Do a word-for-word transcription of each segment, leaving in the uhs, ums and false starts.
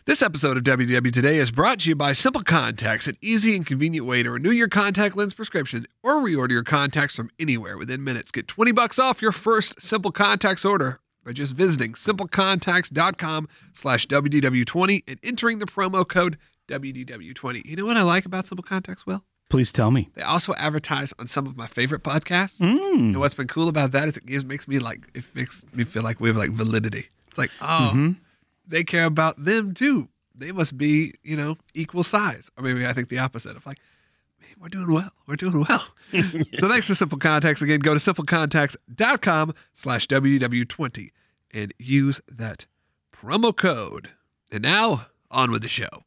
This episode of W D W Today is brought to you by Simple Contacts, an easy and convenient way to renew your contact lens prescription or reorder your contacts from anywhere within minutes. Get twenty bucks off your first Simple Contacts order by just visiting simplecontacts.com slash WDW20 and entering the promo code W D W twenty. You know what I like about Simple Contacts, Will? Please tell me. They also advertise on some of my favorite podcasts. Mm. And what's been cool about that is it gives, makes me like, it makes me feel like we have like validity. It's like, oh, Mm-hmm. they care about them too. They must be, you know, equal size. Or maybe I think the opposite of like, man, we're doing well. We're doing well. So thanks to Simple Contacts. Again, go to simplecontacts.com slash WDW20 and use that promo code. And now, on with the show.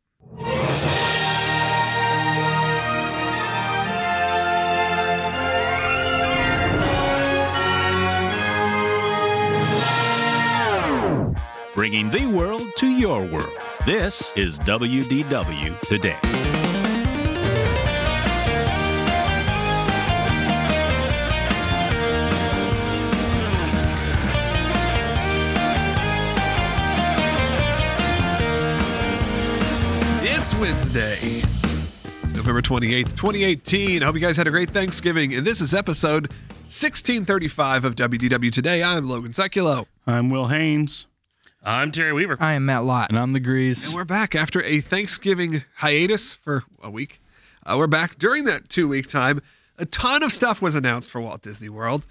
Bringing the world to your world. This is W D W Today. It's Wednesday. It's November twenty-eighth, twenty eighteen. I hope you guys had a great Thanksgiving. And this is episode sixteen thirty-five of W D W Today. I'm Logan Sekulow. I'm Will Haynes. I'm Terry Weaver. I am Matt Lott. And I'm the Grease. And we're back after a Thanksgiving hiatus for a week. Uh, we're back during that two-week time. A ton of stuff was announced for Walt Disney World.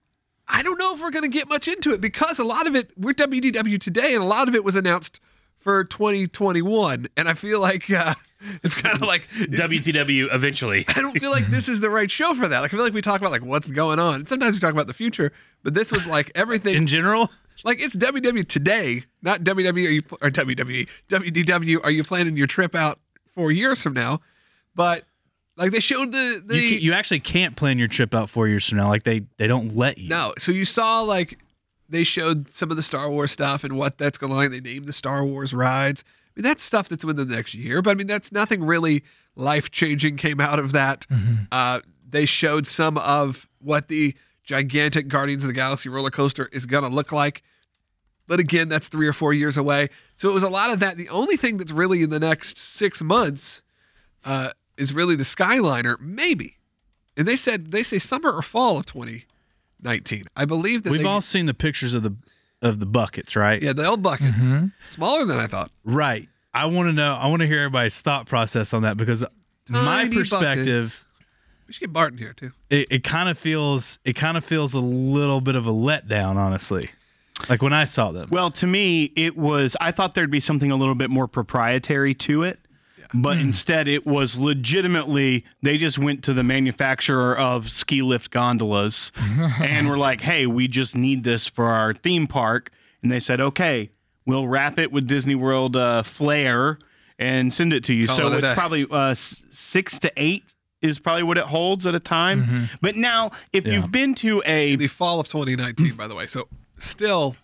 I don't know if we're going to get much into it because a lot of it, we're W D W Today, and a lot of it was announced for twenty twenty-one. And I feel like uh, it's kind of like... W T W eventually. I don't feel like this is the right show for that. Like I feel like we talk about like what's going on. And sometimes we talk about the future, but this was like everything... In general? Like it's W W Today, not W W E or W W E. W D W, are you planning your trip out four years from now? But like they showed the... the You, can, you actually can't plan your trip out four years from now. Like they, they don't let you. No. So you saw like they showed some of the Star Wars stuff and what that's going to like. They named the Star Wars rides. I mean, that's stuff that's within the next year. But I mean, that's nothing really life-changing came out of that. Mm-hmm. Uh, they showed some of what the gigantic Guardians of the Galaxy roller coaster is going to look like. But again, that's three or four years away. So it was a lot of that. The only thing that's really in the next six months uh, is really the Skyliner, maybe. And they said they say summer or fall of twenty nineteen. I believe that We've they, all seen the pictures of the of the buckets, right? yeah, the old buckets, Mm-hmm. smaller than I thought. Right. I want to know. I want to hear everybody's thought process on that because my Tiny perspective, buckets. We should get Barton here too. it, it kind of feels it kind of feels a little bit of a letdown, honestly. Like when I saw them. Well, to me, it was, I thought there'd be something a little bit more proprietary to it. But instead, it was legitimately, they just went to the manufacturer of ski lift gondolas and were like, hey, we just need this for our theme park. And they said, okay, we'll wrap it with Disney World uh, flair and send it to you. Call so it a it's day. probably uh, s- six to eight is probably what it holds at a time. Mm-hmm. But now, if Yeah. you've been to a, In the fall of twenty nineteen, by the way. So still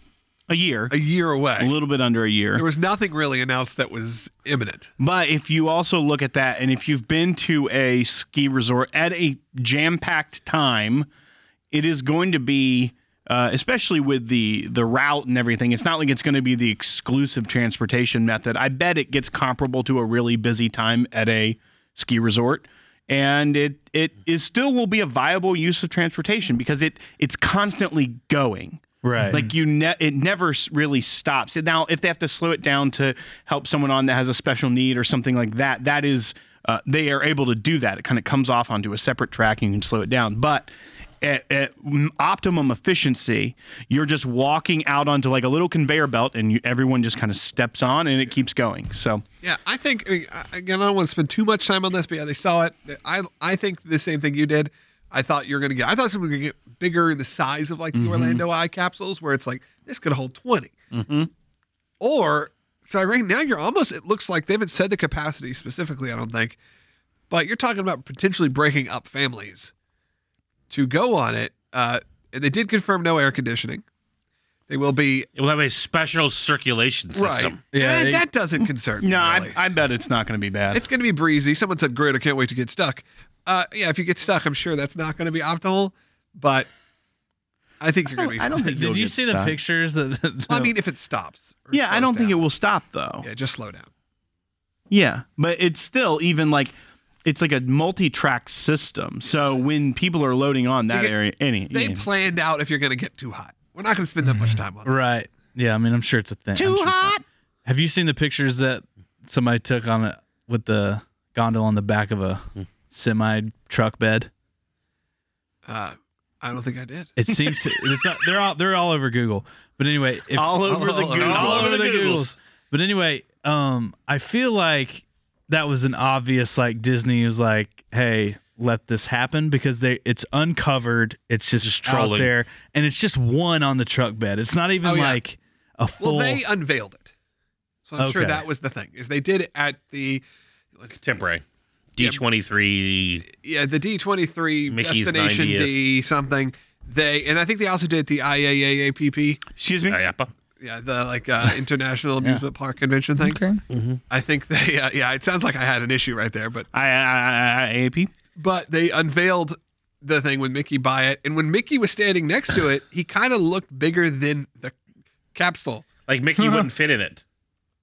a year, a year away. a little bit under a year. There was nothing really announced that was imminent. But if you also look at that, and if you've been to a ski resort at a jam-packed time, it is going to be, uh, especially with the the route and everything, it's not like it's going to be the exclusive transportation method. I bet it gets comparable to a really busy time at a ski resort. And it it is still will be a viable use of transportation because it it's constantly going. Right. Like you, ne- it never s- really stops. Now, if they have to slow it down to help someone on that has a special need or something like that, that is, uh, they are able to do that. It kind of comes off onto a separate track and you can slow it down. But at, at optimum efficiency, you're just walking out onto like a little conveyor belt and you, everyone just kind of steps on and it keeps going. So Yeah, I think, I mean, I- again, I don't want to spend too much time on this, but yeah, they saw it. I I think the same thing you did. I thought you were going to get, I thought something was going to get bigger in the size of like the Orlando Eye capsules where it's like, this could hold twenty. Mm-hmm. Or, so right now you're almost, it looks like they haven't said the capacity specifically, I don't think, but you're talking about potentially breaking up families to go on it. Uh, and they did confirm no air conditioning. They will be, It will have a special circulation system. right. Yeah, And they- that doesn't concern me. no, really. I, I bet it's not going to be bad. It's going to be breezy. Someone said, great, I can't wait to get stuck. Uh, yeah, if you get stuck, I'm sure that's not going to be optimal. But I think you're going to be I don't fine. think Did you'll you get see the stuck. pictures? That, Well, I mean, if it stops. or Yeah, I slows don't think it down. will stop though. Yeah, just slow down. Yeah, but it's still even like it's like a multi-track system. So when people are loading on that They get- area, any They yeah. planned out if you're going to get too hot. We're not going to spend that much time on it. right. Yeah, I mean, I'm sure it's a thing. Too hot. Have you seen the pictures that somebody took on it with the gondola on the back of a semi truck bed? Uh, I don't think I did. It seems to, it's they're all they're all over Google. But anyway, if, all over the all over- Google. all over the Googles. Googles. But anyway, um, I feel like that was an obvious like Disney was like, hey, let this happen because they it's uncovered. It's just, Just out trolling. there, and it's just one on the truck bed. It's not even Oh, yeah. like a full. Well, they unveiled it. So I'm sure Okay. that was the thing. Is they did it at the Temporary. D twenty-three. yeah, the D twenty-three Mickey's Destination ninetieth. D something. They and I think they also did the I A A A P P. Excuse me. IAPA. Yeah, the like uh, International Amusement Park Convention thing. Okay. I think they uh, yeah, it sounds like I had an issue right there, but I, I, I, I A P. but they unveiled the thing with Mickey by it, and when Mickey was standing next to it, he kind of looked bigger than the capsule. Like Mickey wouldn't fit in it.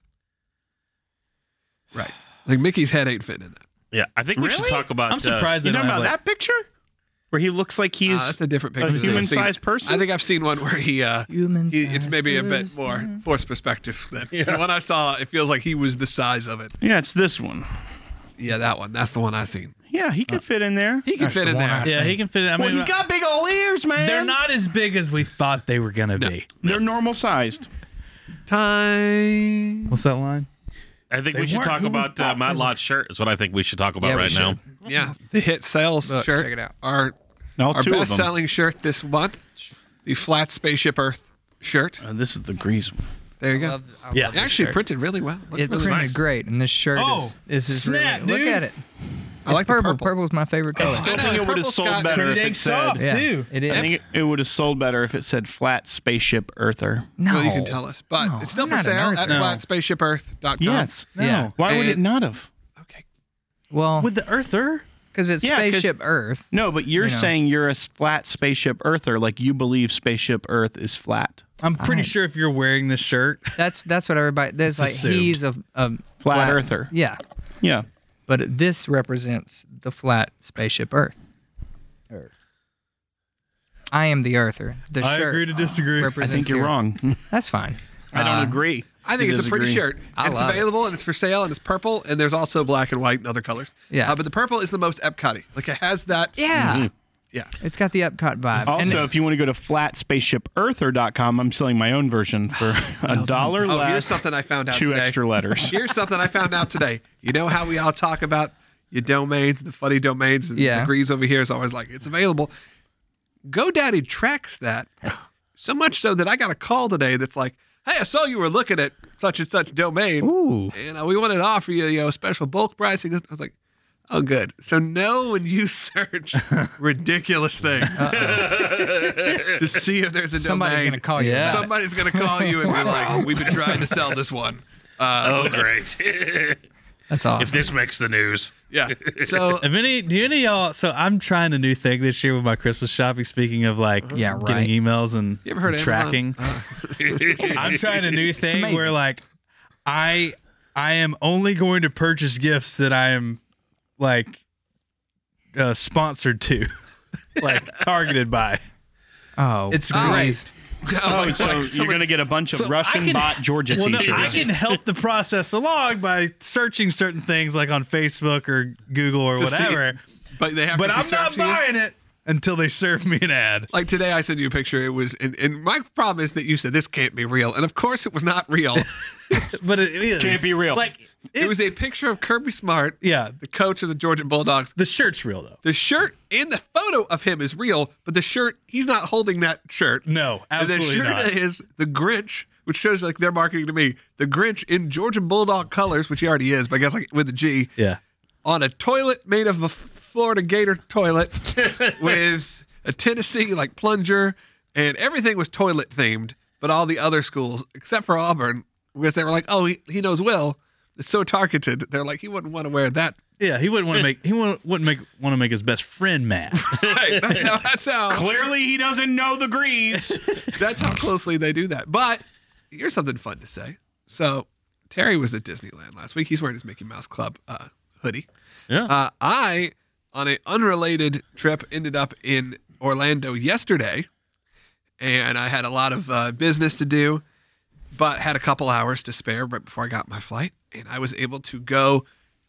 Right. Like Mickey's head ain't fitting in that. Yeah, I think we should Really? talk about. I'm surprised You they talking don't about have, that picture where he looks like he's Uh, that's a different a picture. than I've seen. human-sized person? I think I've seen one where he, uh, Human he it's sized maybe a bit person. more forced perspective than the one I saw. It feels like he was the size of it. yeah, it's this one. Yeah, that one. That's the one I seen. Yeah, he could fit in there. He can That's fit the in one there. I yeah, he can fit in. I Well, mean, he's got big old ears, man. they're not as big as we thought they were gonna be. They're normal sized. Time. What's that line? I think They we should weren't talk who we about uh, thought Matt they Lott's shirt. Is what I think we should talk about Yeah, we right should. now. Yeah, the hit sales Look, shirt. check it out. Our All our two of them. best-selling shirt this month, the flat Spaceship Earth shirt. Uh, this is the grease one. There you I go. love, I Yeah. love It this actually shirt. printed really well. Looked It really printed nice. great, and this shirt Oh, is is, is snap, really, dude. look at it. I like the purple. purple. Purple's my favorite color. still I know, think it would have purple's sold got better if pretty it dang said. soft. yeah, too. it is. I think it, it would have sold better if it said flat spaceship earther. no, Well, you can tell us, but No, it's still I'm for not an sale earther. at No. flat spaceship earth dot com. Yes. No. Yeah. Why would it And- not have? Okay. Well, With the Earther? because it's Yeah, 'cause- spaceship Earth. No, but you're You know. saying you're a s- flat spaceship earther, like you believe spaceship Earth is flat. I'm pretty I- sure if you're wearing this shirt, That's that's what everybody. That's It's like assumed. he's a, a Flat earther. Yeah, Yeah. but this represents the flat spaceship Earth. I am the Earther. The I shirt agree to disagree. I represents think you're your- wrong. That's fine. I don't Uh, agree. I think to it's a pretty disagree. shirt. I And it's love it. available and it's for sale and it's purple and there's also black and white and other colors. Yeah. Uh, but the purple is the most Epcot-y. Like it has that. Yeah, Yeah. it's got the Epcot vibe. Also, And- if you want to go to flat spaceship earther dot com, I'm selling my own version for a dollar Oh, less. here's something I found out two today. extra letters. Here's something I found out today. You know how we all talk about your domains, the funny domains, and Yeah. degrees over here is always like, it's available. GoDaddy tracks that so much so that I got a call today that's like, hey, I saw you were looking at such and such domain. Ooh. And uh, we wanted to offer you, you know, special bulk pricing. I was like, oh, good. So know when you search ridiculous things to see if there's a somebody's domain. gonna call you. Yeah. about it. Somebody's going to call you and be like, we've been trying to sell this one. Uh, Oh, great. That's if awesome. this makes the news. yeah. So If any, do any of y'all? So I'm trying a new thing this year with my Christmas shopping. Speaking of like Yeah, right. getting emails and you ever heard of tracking, Amazon? I'm trying a new thing amazing. where like I I am only going to purchase gifts that I am like uh, sponsored to, like targeted by. Oh, It's Oh. great. Oh, so you're going to get a bunch of So I Russian can- bot Georgia Well, no, t-shirts. I can help the process along by searching certain things like on Facebook or Google or To see- whatever. But they have But to I'm keep not searching it. buying it until they serve me an ad. Like today, I sent you a picture. It was, and, and my problem is that you said this can't be real, and of course it was not real. But it is. Can't be real. Like it, It was a picture of Kirby Smart, yeah. the coach of the Georgia Bulldogs. The shirt's real though. The shirt and the photo of him is real, but the shirt, he's not holding that shirt. No, absolutely and the shirt not. is the Grinch, which shows like they're marketing to me. The Grinch in Georgia Bulldog colors, which he already is, but I guess like with a G, Yeah. on a toilet made of a Florida Gator toilet with a Tennessee like plunger, and everything was toilet themed. But all the other schools, except for Auburn, because they were like, oh, he, he knows Will. It's so targeted. They're like, he wouldn't want to wear that. Yeah, he wouldn't want to make he wouldn't, wouldn't make want to make his best friend mad. Right. That's how. That's how. Clearly, he doesn't know the grease. That's how closely they do that. But here's something fun to say. So Terry was at Disneyland last week. He's wearing his Mickey Mouse Club uh, hoodie. Yeah. Uh, I, on an unrelated trip, ended up in Orlando yesterday, and I had a lot of uh, business to do, but had a couple hours to spare right before I got my flight, and I was able to go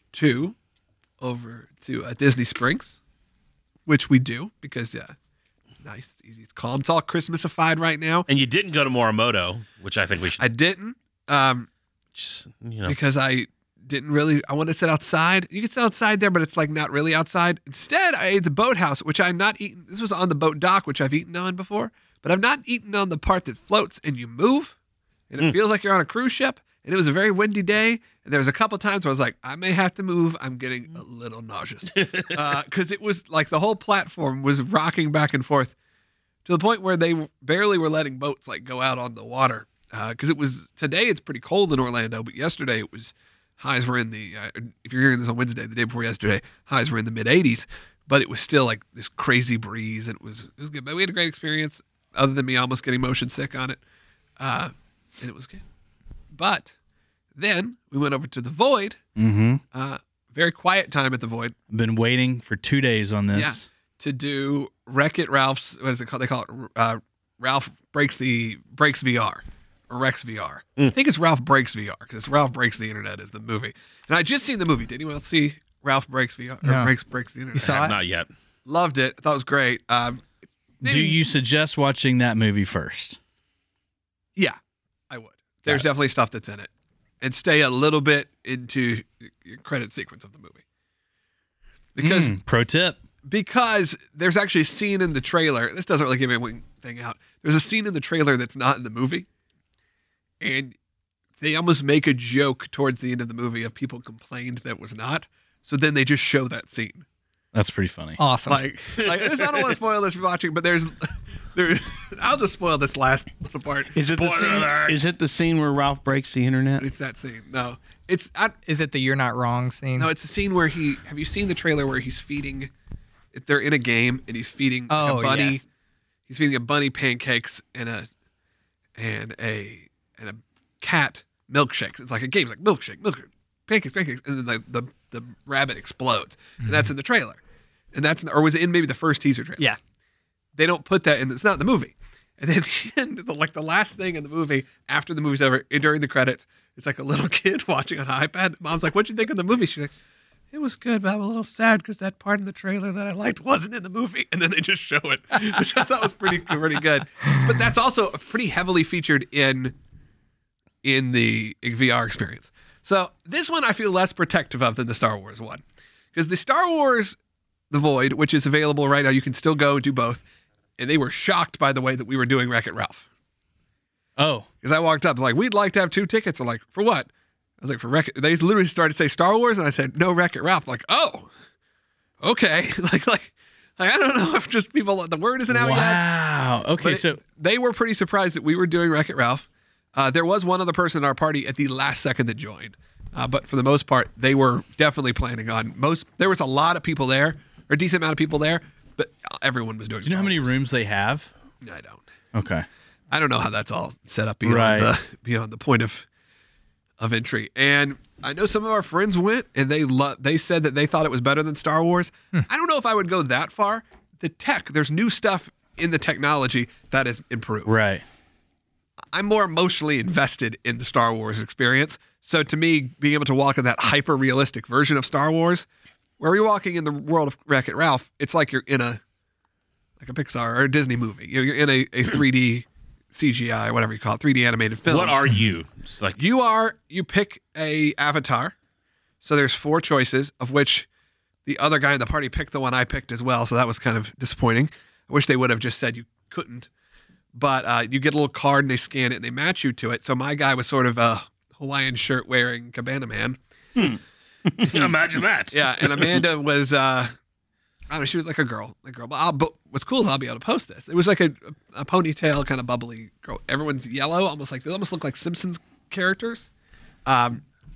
to over to uh, Disney Springs, which we do because yeah, it's nice, it's easy, it's calm, it's all Christmasified right now. And you didn't go to Morimoto, which I think we should. I didn't, um, Just, you know. because I didn't really. I want to sit outside. You can sit outside there, but it's like not really outside. Instead, I ate the boathouse, which I'm not eaten. This was on the boat dock, which I've eaten on before, but I've not eaten on the part that floats and you move, and it Mm. feels like you're on a cruise ship. And it was a very windy day, and there was a couple times where I was like, I may have to move. I'm getting a little nauseous because uh, it was like the whole platform was rocking back and forth to the point where they barely were letting boats like go out on the water because uh, it was today. It's pretty cold in Orlando, but yesterday it was highs were in the. Uh, if you're hearing this on Wednesday, the day before yesterday, highs were in the mid eighties, but it was still like this crazy breeze, and it was it was good. But we had a great experience, other than me almost getting motion sick on it, uh, and it was good. But then we went over to the Void. Mm-hmm. Uh, very quiet time at the Void. I've been waiting for two days on this. Yeah, to do Wreck-It Ralph's. What is it called? They call it uh, Ralph breaks the breaks V R or Rex V R. I think it's Ralph Breaks V R because Ralph Breaks the Internet is the movie. And I just seen the movie. Did anyone else see Ralph Breaks V R or No. Breaks Breaks the Internet? You saw I have it? not yet. Loved it. I thought it was great. Um, Do you suggest watching that movie first? Yeah, I would. There's definitely stuff that's in it. And stay a little bit into your credit sequence of the movie. Because Mm, pro tip. because there's actually a scene in the trailer. This doesn't really give anything out. There's a scene in the trailer that's not in the movie. And they almost make a joke towards the end of the movie of people complained that was not. So then they just show that scene. That's pretty funny. Awesome. Like, like this, I don't want to spoil this for watching, but there's, there. I'll just spoil this last little part. Is it the Spoiler scene? alert. Is it the scene where Ralph breaks the internet? It's that scene. No, it's I, Is it the "You're Not Wrong" scene? no, it's the scene where he. Have you seen the trailer where he's feeding? They're in a game and he's feeding like, Oh, a bunny. yes. He's feeding a bunny pancakes and a and a and a cat milkshakes. It's like a game. It's like milkshake, milkshake, pancakes, pancakes, and then the the, the rabbit explodes, and that's in the trailer. And that's or was it in maybe the first teaser trailer? Yeah. They don't put that in. It's not in the movie. And then the end, the, like the last thing in the movie after the movie's over, during the credits, it's like a little kid watching on an iPad. Mom's like, "What'd you think of the movie?" She's like, "It was good, but I'm a little sad because that part in the trailer that I liked wasn't in the movie." And then they just show it, which I thought was pretty pretty good. But that's also pretty heavily featured in in the V R experience. So this one I feel less protective of than the Star Wars one, because the Star Wars The Void, which is available right now, you can still go do both. And they were shocked by the way that we were doing Wreck-It Ralph. Oh, Because I walked up like, we'd like to have two tickets. I'm like, for what? I was like, for Wreck-It. They literally started to say Star Wars, and I said, no, Wreck-It Ralph. Like, oh, okay. like, like, like, I don't know if just people, the word isn't out yet. wow. Okay, But it- so they were pretty surprised that we were doing Wreck-It Ralph. Uh, there was one other person in our party at the last second that joined. Uh, but for the most part, they were definitely planning on most. There was a lot of people there, or a decent amount of people there, but everyone was doing do you know how Star many Wars. rooms they have? I don't. Okay. I don't know how that's all set up beyond Right. the beyond the point of of entry. And I know some of our friends went and they lo- they said that they thought it was better than Star Wars. I don't know if I would go that far. The tech, there's new stuff in the technology that is improved. Right. I'm more emotionally invested in the Star Wars experience. So to me, being able to walk in that hyper realistic version of Star Wars, where you're walking in the world of Wreck-It Ralph, it's like you're in a like a Pixar or a Disney movie. You're you're in a, a three D C G I, whatever you call it, three D animated film. What are you? It's like You are, you pick a avatar. So there's four choices, of which the other guy in the party picked the one I picked as well. So that was kind of disappointing. I wish they would have just said you couldn't. But uh, you get a little card and they scan it and they match you to it. So my guy was sort of a Hawaiian shirt wearing Cabana Man. imagine that. Yeah. And Amanda was, uh, I don't know, she was like a girl. Like a girl. But, I'll, but what's cool is I'll be able to post this. It was like a, a ponytail, kind of bubbly girl. Everyone's yellow, almost like, they almost look like Simpsons characters. Um,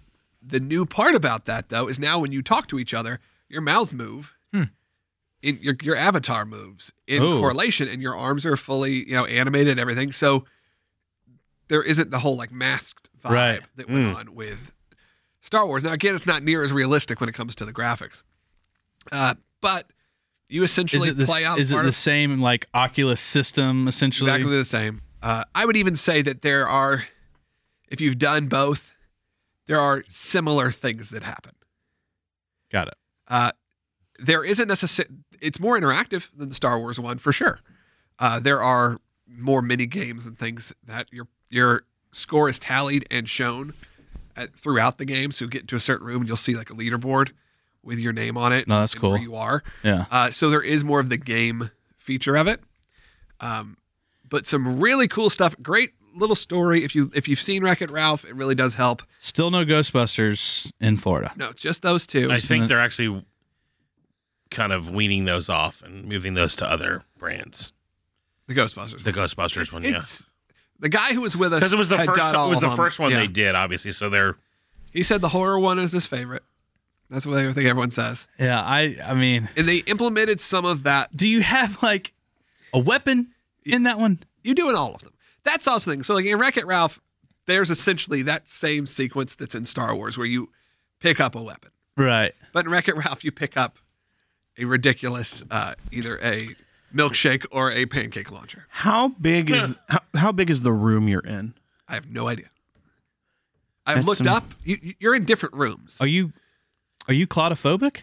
the new part about that, though, is now when you talk to each other, your mouths move, Hmm. in your your avatar moves in Ooh. correlation, and your arms are fully you know animated and everything. So there isn't the whole like masked vibe Right. that went Mm. on with Star Wars. Now, again, it's not near as realistic when it comes to the graphics, uh, but you Is essentially it the, play out. is it part the of- same like Oculus system essentially? Exactly the same. Uh, I would even say that there are, if you've done both, there are similar things that happen. Got it. Uh, there isn't necessarily, it's more interactive than the Star Wars one for sure. Uh, there are more mini games and things that your your score is tallied and shown at, throughout the game. So you get into a certain room and you'll see like a leaderboard with your name on it. No, that's and cool. Where you are. Yeah. Uh, so there is more of the game feature of it. Um, but some really cool stuff. Great little story. If you if you've seen Wreck-It Ralph, it really does help. Still no Ghostbusters in Florida. No, it's just those two. I think they're actually kind of weaning those off and moving those to other brands. the Ghostbusters. The Ghostbusters one, yeah. It's the guy who was with us Because it was the had first. done all It was of the them. first one Yeah. they did, obviously. So they're He said the horror one is his favorite. That's what I think everyone says. Yeah, I I mean, And they implemented some of that. do you have like a weapon in that one? You do in all of them. That's also the thing. So like in Wreck-It Ralph, there's essentially that same sequence that's in Star Wars where you pick up a weapon. Right. But in Wreck-It Ralph, you pick up a ridiculous, uh, either a milkshake or a pancake launcher. How big is how, how big is the room you're in? I have no idea. I've That's looked some- up. You, you- you're in different rooms. Are you are you claustrophobic?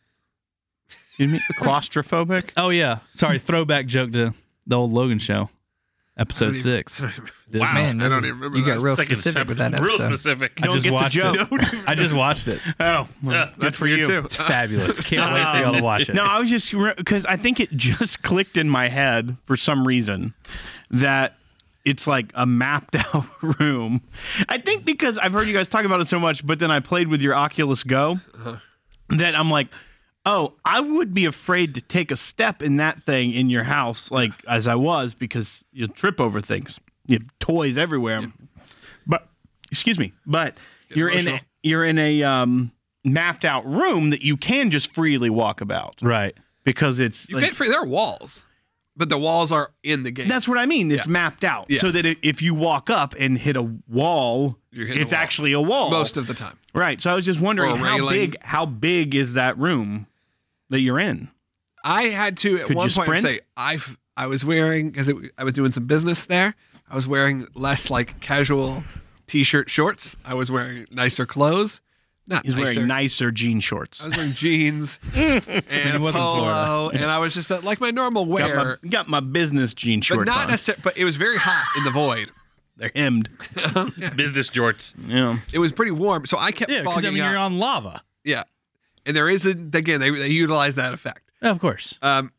Excuse me, claustrophobic. Oh yeah. Sorry, throwback joke to the old Logan show, episode even- six. Disney. Man, I don't that even remember you that. got real like specific with that real episode. specific. I Don't just get the watched joke. it. I just watched it. Oh, well, Yeah, good for you you. too. It's fabulous. Can't wait for y'all to watch it. No, I was just because I think it just clicked in my head for some reason that it's like a mapped out room. I think because I've heard you guys talk about it so much, but then I played with your Oculus Go that I'm like, oh, I would be afraid to take a step in that thing in your house, like as I was, because you'll trip over things. You have toys everywhere. But excuse me, but you're in a, emotional. you're in a um, mapped out room that you can just freely walk about Right. because it's You like- can't free. There are walls, but the walls are in the game. that's what I mean. It's Yeah. mapped out so Yes. that it, if you walk up and hit a wall, You're hitting it's a wall. actually a wall most of the time. right. So I was just wondering Or a how railing. big how big is that room that you're in? I had to at Could one you point sprint? say I I was wearing because I was doing some business there. I was wearing less like casual t-shirt shorts. I was wearing nicer clothes. Not He's nicer. wearing nicer jean shorts. I was wearing jeans and a wasn't polo, and I was just uh, like my normal Got wear, my, got my business jean but shorts not on. necessarily. But it was very hot in the void. They're hemmed. Business jorts. Yeah. It was pretty warm, so I kept Yeah, because fogging I mean up. you're on lava. Yeah, and there is a, again they they utilize that effect. Of course. Um,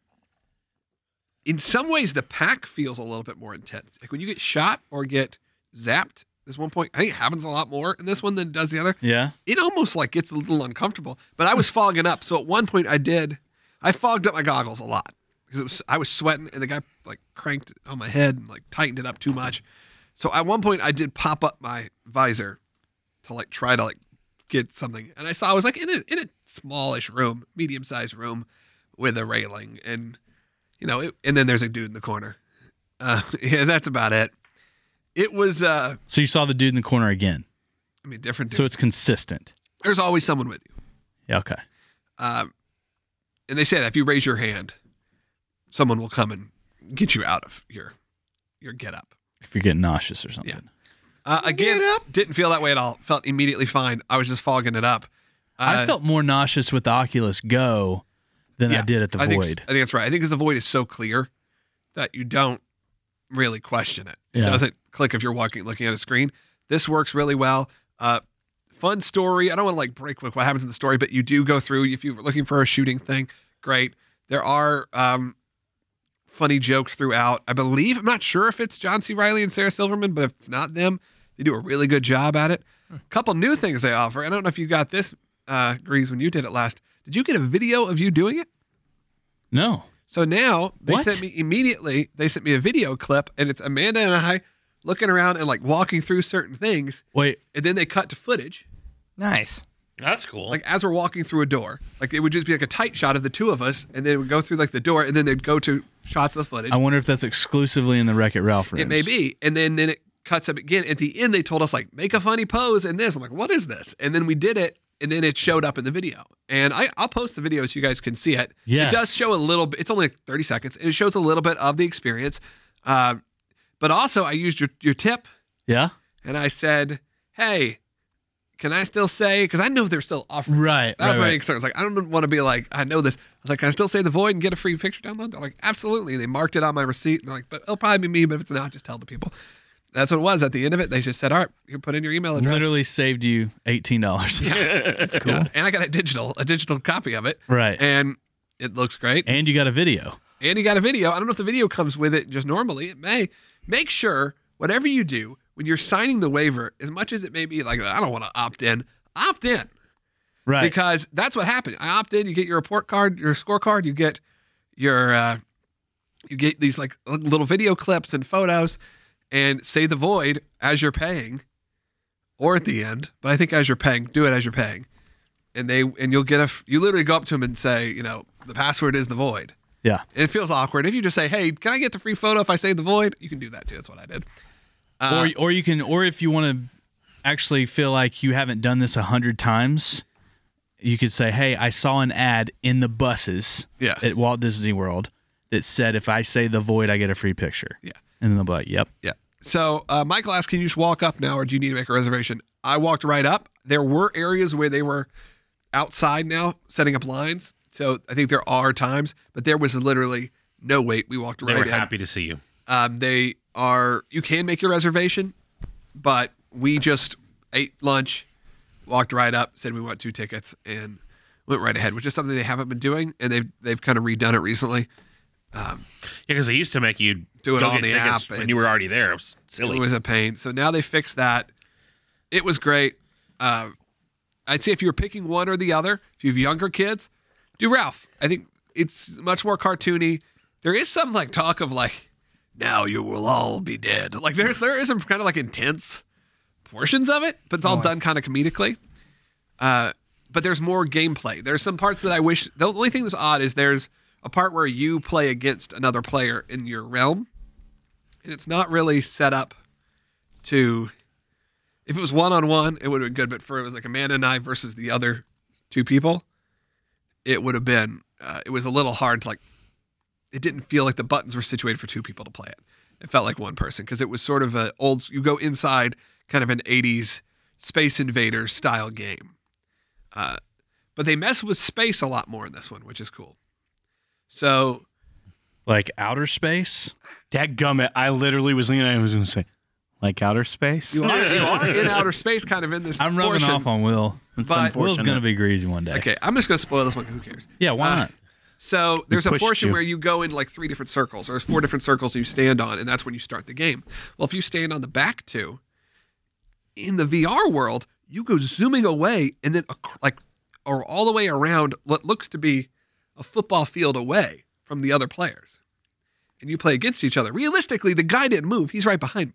in some ways, the pack feels a little bit more intense. Like when you get shot or get zapped, there's one point, I think it happens a lot more in this one than it does the other. Yeah. It almost like gets a little uncomfortable. But I was fogging up. So at one point I did, I fogged up my goggles a lot because it was, I was sweating and the guy like cranked it on my head and like tightened it up too much. So at one point I did pop up my visor to like try to like get something. And I saw I was like in a, in a smallish room, medium sized room with a railing. And, you know, it, and then there's a dude in the corner. Uh, yeah, that's about it. It was, uh, So you saw the dude in the corner again. I mean, different dude. So it's consistent. There's always someone with you. Yeah, okay. Um, and they say that if you raise your hand, someone will come and get you out of your your get up. If you're getting nauseous or something. Yeah. Uh, again, didn't feel that way at all. Felt immediately fine. I was just fogging it up. Uh, I felt more nauseous with the Oculus Go than I yeah, did at the I think, Void. I think that's right. I think because the void is so clear that you don't really question it. It Yeah. doesn't click if you're walking looking at a screen. This works really well. Uh, fun story. I don't want to like break what happens in the story, but you do go through if you're looking for a shooting thing. Great. There are um, funny jokes throughout. I believe I'm not sure if it's John C. Reilly and Sarah Silverman, but if it's not them, they do a really good job at it. A couple new things they offer. I don't know if you got this, uh, Grease, when you did it last. Did you get a video of you doing it? No. So now they What? sent me immediately, they sent me a video clip and it's Amanda and I looking around and like walking through certain things. Wait, And then they cut to footage Nice. That's cool. Like as we're walking through a door, like it would just be like a tight shot of the two of us, and then it would go through like the door, and then they'd go to shots of the footage. I wonder if that's exclusively in the Wreck-It Ralph rooms. It may be. And then, then it cuts up again. At the end, they told us, like, make a funny pose in this. I'm like, what is this? And then we did it, and then it showed up in the video. And I, I'll post the video so you guys can see it. Yes. It does show a little bit. It's only like thirty seconds, and it shows a little bit of the experience. Uh, but also, I used your, your tip, Yeah? and I said, hey, can I still say, because I know they're still offering. Right. That was right, my right. concern. It's like, I don't want to be like, I know this. I was like, can I still say the void and get a free picture download? They're like, absolutely. And they marked it on my receipt. And they're like, but it'll probably be me, but if it's not, just tell the people. That's what it was. At the end of it, they just said, all right, you put in your email address. Literally saved you eighteen dollars. That's cool. Yeah. And I got a digital, a digital copy of it. Right. And it looks great. And you got a video. And you got a video. I don't know if the video comes with it just normally. It may. Make sure, whatever you do, when you're signing the waiver, as much as it may be like, I don't want to opt in, opt in. Right. Because that's what happened. I opt in, you get your report card, your scorecard, you get your, uh, you get these like little video clips and photos, and say the void as you're paying, or at the end. But I think as you're paying, do it as you're paying, and they and you'll get a. You literally go up to them and say, you know, the password is the void. yeah. And it feels awkward if you just say, hey, can I get the free photo if I say the void? You can do that too. That's what I did. Uh, or or you can or if you want to actually feel like you haven't done this a hundred times, you could say, hey, I saw an ad in the buses Yeah. at Walt Disney World that said if I say the void, I get a free picture. Yeah. And then they'll be like, yep. Yeah. So uh, Michael asked, can you just walk up now, or do you need to make a reservation? I walked right up. There were areas where they were outside now setting up lines. So I think there are times, but there was literally no wait. We walked they right were in. happy to see you. Um, they are, you can make your reservation, but we just ate lunch, walked right up, said we want two tickets, and went right ahead, which is something they haven't been doing, and they've, they've kind of redone it recently. Yeah, because they used to make you Do it go on get the tickets app when and- you were already there. It was silly. It was a pain. So now they fixed that. It was great. Uh, I'd say if you're picking one or the other, if you have younger kids, do Ralph. I think it's much more cartoony. There is some like talk of like, now you will all be dead. Like there's there is some kind of like intense portions of it, but it's all Nice. done kind of comedically. Uh, but there's more gameplay. There's some parts that I wish. The only thing that's odd is there's a part where you play against another player in your realm, and it's not really set up to. If it was one on one, it would have been good. But for it was like Amanda and I versus the other two people, it would have been. Uh, it was a little hard to like. It didn't feel like the buttons were situated for two people to play it. It felt like one person because it was sort of a old. You go inside, kind of an eighties Space Invaders style game. Uh, but they mess with space a lot more in this one, which is cool. So Like outer space. Dadgummit, I literally was thinking I was going to say, like outer space. you are, you are in outer space, kind of in this. I'm rubbing portion. off on Will. But- Will's unfortunate. going to be greasy one day. Okay, I'm just gonna spoil this one. Who cares? Yeah, why Uh, not? So there's a pushed portion you. where you go in like three different circles, or there's four different circles you stand on, and that's when you start the game. Well, if you stand on the back two, in the V R world, you go zooming away, and then ac- like, or all the way around what looks to be a football field away from the other players, and you play against each other. Realistically, the guy didn't move; he's right behind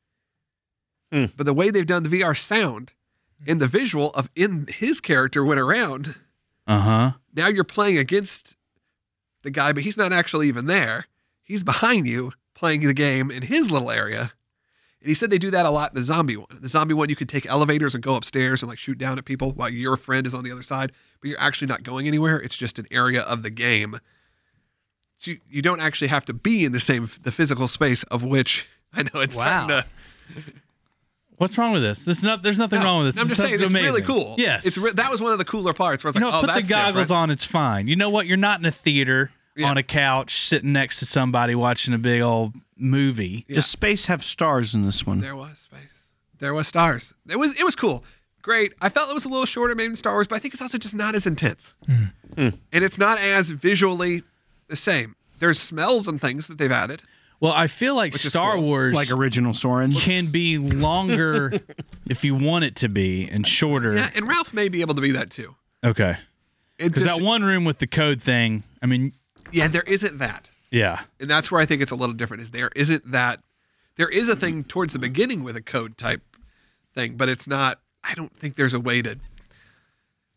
me. Hmm. But the way they've done the V R sound and the visual of in his character went around. Uh huh. Now you're playing against the guy, but he's not actually even there. He's behind you playing the game in his little area. And he said they do that a lot in the zombie one. The zombie one, you could take elevators and go upstairs and like shoot down at people while your friend is on the other side, but you're actually not going anywhere. It's just an area of the game. So you, you don't actually have to be in the same, the physical space of which I know it's Wow. starting to. What's wrong with this? This not. There's nothing No, wrong with this. I'm This just saying sounds it's really amazing. cool. Yes. It's re- that was one of the cooler parts where I was You like, know, oh, put the that's goggles different. on. It's fine. You know what? You're not in a theater Yeah. on a couch sitting next to somebody watching a big old movie. Yeah. Does space have stars in this one? There was space. There was stars. It was it was cool. Great. I felt it was a little shorter maybe than Star Wars, but I think it's also just not as intense. And it's not as visually the same. There's smells and things that they've added. Well, I feel like Which is Star cool. Wars Like original Soren? can be longer if you want it to be, and shorter. Yeah, and Ralph may be able to be that too. Okay. It Because just, that one room with the code thing. I mean, yeah, there isn't that. yeah. And that's where I think it's a little different is there isn't that there is a thing towards the beginning with a code type thing, but it's not I don't think there's a way to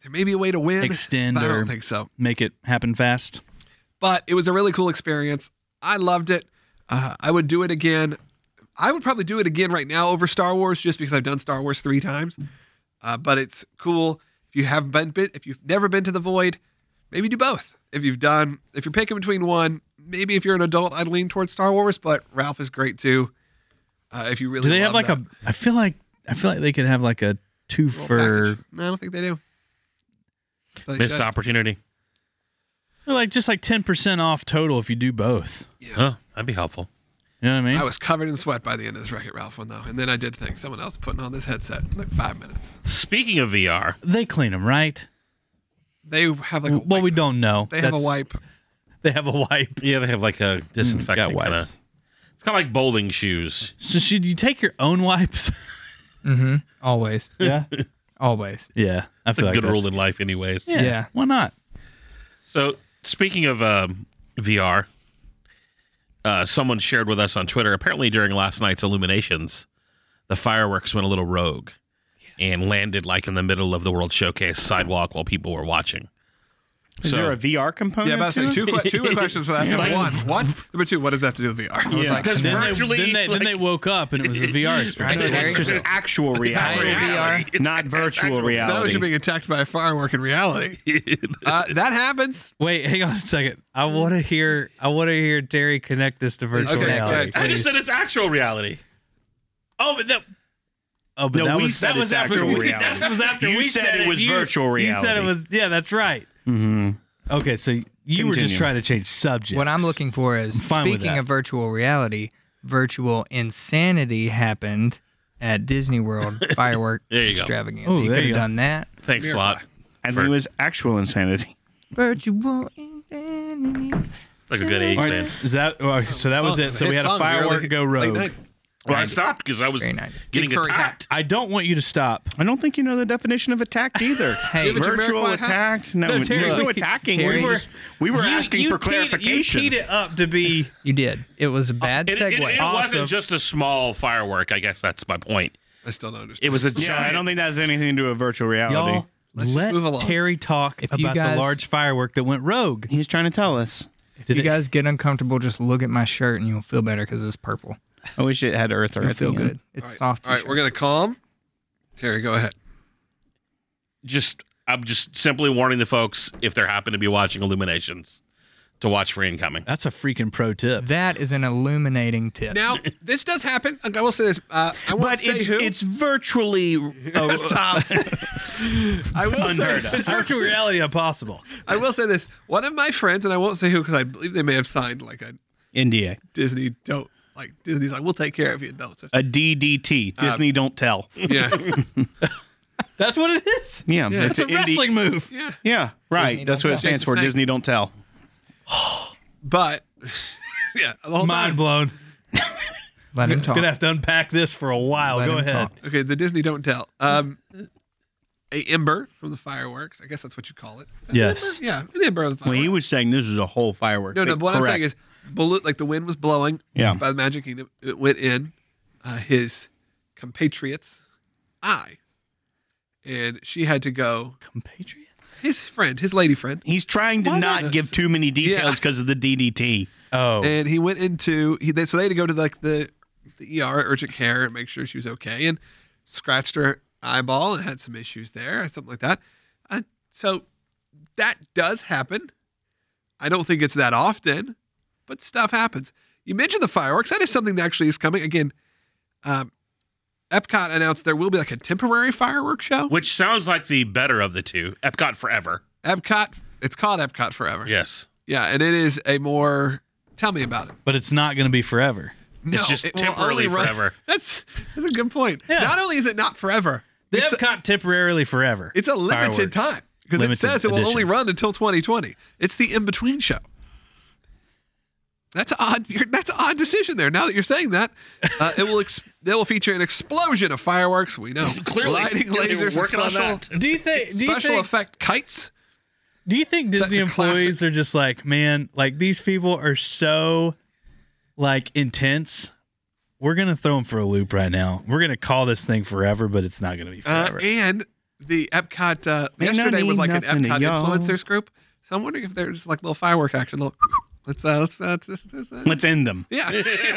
there may be a way to win. Extend but I or- don't think so. Make it happen fast. But it was a really cool experience. I loved it. Uh, I would do it again. I would probably do it again right now over Star Wars just because I've done Star Wars three times. Uh, but it's cool. If you haven't been, been, if you've never been to the Void, maybe do both. If you've done, if you're picking between one, maybe if you're an adult, I'd lean towards Star Wars. But Ralph is great too. Uh, if you really Do they love have like that. a? I feel like I feel like they could have like a two Little for package. No, I don't think they do. But they Missed should. opportunity. like just like ten percent off total if you do both. Huh? That'd be helpful. You know what I mean? I was covered in sweat by the end of this Wreck-It Ralph one though, and then I did think someone else putting on this headset in like five minutes. Speaking of V R, They clean them, right? They have like a Well, wipe. we don't know. They have a That's- wipe. They have a wipe. yeah, they have like a disinfecting got kind of. wipes. It's kind of like bowling shoes. So should you take your own wipes? Mm-hmm. Always. Yeah. Always. Yeah. I It's a feel like good that's- rule in life, anyways. Yeah. Yeah. Why not? So, speaking of um, V R, uh, someone shared with us on Twitter. Apparently, during last night's illuminations, the fireworks went a little rogue and landed like in the middle of the World Showcase sidewalk while people were watching. Is So- there a V R component? Yeah, about to to say it? two, que- two questions for that. Number Like- one, what? Number two, what does that have to do with V R? Yeah, like, because Then they, virtually, then, they, then like- they woke up and it was a V R I experience. know, Terry. it's just actual reality, Actual V R. not virtual That was reality. you being attacked by a firework in reality. uh, that happens. Wait, hang on a second. I want to hear. I want to hear Terry connect this to virtual Okay, reality. good. I just said it's actual reality. Oh, but that. Oh, but No, that we was said that was it's after actual we, reality. that was after You we said it was You- virtual You said it reality. was. Yeah, that's right. Mm-hmm. Okay, so you were just Continue. trying to change subjects. What I'm looking for is, I'm fine with speaking that. of virtual reality, virtual insanity happened at Disney World firework There you go. extravaganza. Oh, you there could you have go. done that. Thanks a lot. And For- it was actual insanity. Virtual insanity. Like a good age All right, band. is that oh, so? That was it. So we Hit had a song in the firework early- go late rogue. nineties. Well, I stopped because I was Very nice. getting Big furry attacked. I don't want you to stop. I don't think you know the definition of attacked either. Hey, Give it your virtual Jamiroquai hat. attacked? No, No, there's Terry, no look, attacking. Terry, we were, just- we were You- asking you for teed- clarification. You teed it up to be. you did. It was a bad It, segue. it, it Awesome. wasn't just a small firework. I guess that's my point. I still don't understand. It was a Yeah, giant. I don't think that has anything to do with virtual reality. Y'all, Let's just let move along. Terry talk If you about the guys- large firework that went rogue. He's trying to tell us. if Did you it- guys get uncomfortable, just look at my shirt and you'll feel better because it's purple. I wish it had Earth or You'll at the feel end. good. It's All right. soft. All right, we're gonna calm. Terry, go ahead. just I'm just simply warning the folks if they happen to be watching Illuminations to watch for incoming. That's a freaking pro tip. That is an illuminating tip. Now, this does happen. I will say this. Uh, I won't But say it's, who. it's virtually uh, Stop. I will say. unheard of. It's virtual reality impossible. I will say this. One of my friends, and I won't say who because I believe they may have signed like a N D A. Disney don't like Disney's like we'll take care of you adults. A D D T. Disney don't tell. Yeah, That's what it is. Yeah, Yeah. It's a an indie- wrestling move. yeah. Yeah, right. Disney That's don't what it tell. stands for. Snake. Disney don't tell. But yeah, the whole Mind time. blown. Let him talk. Gonna have to unpack this for a while. Let Go him ahead. talk. Okay, the Disney don't tell. Um, a ember from the fireworks. I guess that's what you call it. Is that Yes. an ember? Yeah, an ember of the Well, fireworks. he was saying this is a whole firework. No, no. But what I'm Correct. saying is, balloon, like the wind was blowing. Yeah. By the Magic Kingdom, it went in uh, his compatriots' eye, and she had to go. Compatriots. His friend, his lady friend, he's trying to not give too many details Yeah. because of the D D T. Oh. and he went into he. They, so they had to go to like the the E R, urgent care, and make sure she was okay, and scratched her eyeball and had some issues there, something like that. Uh, so that does happen. I don't think it's that often, but stuff happens. You mentioned the fireworks. That is something that actually is coming. Again, um, Epcot announced there will be like a temporary fireworks show. Which sounds like the better of the two. Epcot Forever. Epcot, it's called Epcot Forever. Yes. Yeah, and it is a more. Tell me about it. But it's not going to be forever. No, It's just it will temporarily only run- forever. That's that's a good point. Yeah. Not only is it not forever, The it's a, Epcot temporarily forever. it's a limited Fireworks. time because it Limited says it will only edition. run until twenty twenty. It's the in between show. That's an odd. You're, that's an odd decision there. Now that you're saying that, uh, it will ex- it will feature an explosion of fireworks. We know Clearly. lighting Clearly we're lasers, and working on special, that. Do you think? Do you special think? effect kites. Do you think Such Disney a employees classic. are just like, man, like these people are so like intense. We're gonna throw them for a loop right now. We're gonna call this thing forever, but it's not gonna be Uh, forever. and the Epcot uh, May not yesterday was need like an nothing to Epcot y'all. influencers group. So I'm wondering if there's just like little firework action. Little, let's uh, let's uh, let's, let's, uh, Let's end them. yeah.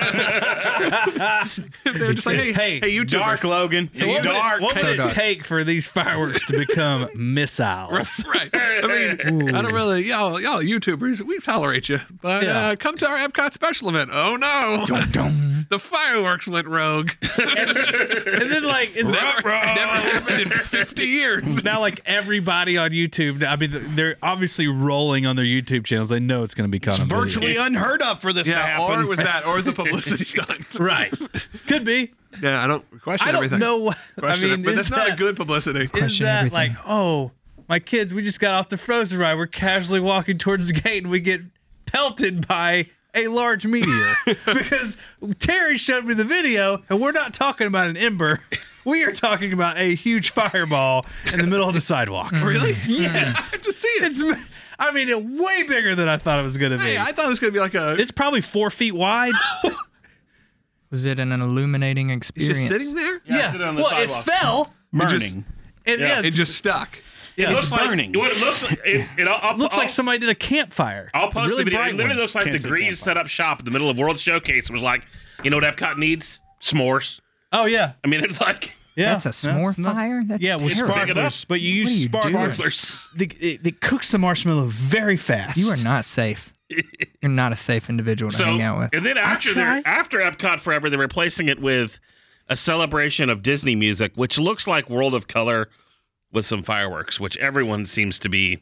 They're just like, hey, hey, Hey, hey, YouTubers. Dark, Logan. So It's what would, dark. it, what would So it dark. take for these fireworks to become missiles? Right. I mean, I don't really, y'all, y'all YouTubers, we tolerate you, but Yeah. uh, come to our Epcot special event. Oh no, the fireworks went rogue. And then like it's never, never happened in fifty years. now like everybody on YouTube. I mean, they're obviously rolling on their YouTube channels. They know it's going to be caught on video. Virtually unheard of for this to Yeah, happen. or it was that, or is the publicity stunt? right. Could be. Yeah, I don't question I don't everything. know what. Question I it, mean, but is that's not a that- good publicity. Is Question that everything. like, oh, my kids, we just got off the Frozen ride. We're casually walking towards the gate and we get pelted by a large meteor? Because Terry showed me the video and we're not talking about an ember. We are talking about a huge fireball in the middle of the sidewalk. Really? Yes. to see it. It's, I mean, it way bigger than I thought it was going to be. Hey, I thought it was going to be like a. It's probably four feet wide. Was it an illuminating It's experience? just sitting there. yeah. sit on the Well, sidewalk. it fell. Burning. And Yeah. yeah, It it's- just stuck. yeah, It it's looks like burning. What it looks like. It, it, I'll, I'll, looks I'll, like somebody did a campfire. I'll post really the video. bright It literally one. looks like Can't the say Grease campfire. set up shop in the middle of World Showcase. Was like, you know what Epcot needs? S'mores. Oh yeah, I mean, it's like yeah. That's a s'more not- fire? That's yeah, with terrible. Big enough. sparklers, but you use What are you sparklers. doing? sparklers. It, it, it cooks the marshmallow very fast. You are not safe. You're not a safe individual to So, hang out with. and then after try. they're after Epcot Forever, they're replacing it with a celebration of Disney music, which looks like World of Color with some fireworks, which everyone seems to be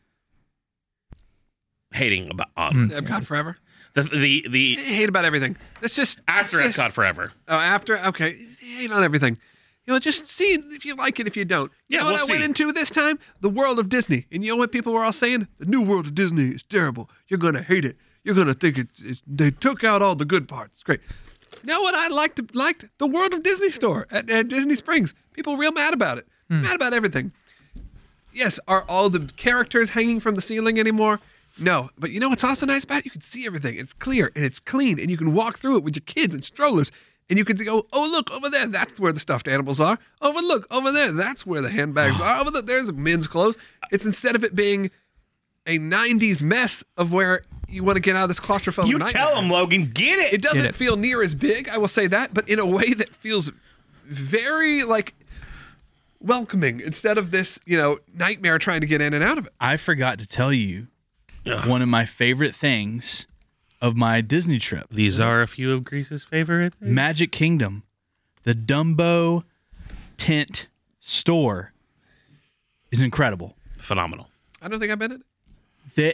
hating about. On Epcot forever. the the the I hate about everything. That's just after it's just- Epcot Forever. Oh, after? Okay. Hate on everything. You know, just see if you like it, if you don't. You Yeah, know what we'll I went see. into this time? The world of Disney. And you know what people were all saying? The new world of Disney is terrible. You're going to hate it. You're going to think it's, it's, they took out all the good parts. It's great. You know what I liked? Liked the World of Disney store at, at Disney Springs. People real mad about it. Mad about everything. Yes, are all the characters hanging from the ceiling anymore? No. But you know what's also nice about it? You can see everything. It's clear and it's clean, and you can walk through it with your kids and strollers. And you can go, oh, look, over there, that's where the stuffed animals are. Over, look, over there, that's where the handbags are. Over there, there's men's clothes. It's instead of it being a nineties mess of where you want to get out of this claustrophobic You nightmare. tell them, Logan. Get it. It doesn't it. feel near as big, I will say that, but in a way that feels very, like, welcoming instead of this, you know, nightmare trying to get in and out of it. I forgot to tell you one of my favorite things of my Disney trip. These are a few of Greece's favorite. Magic Kingdom, the Dumbo tent store is incredible. Phenomenal. I don't think I've been in it. That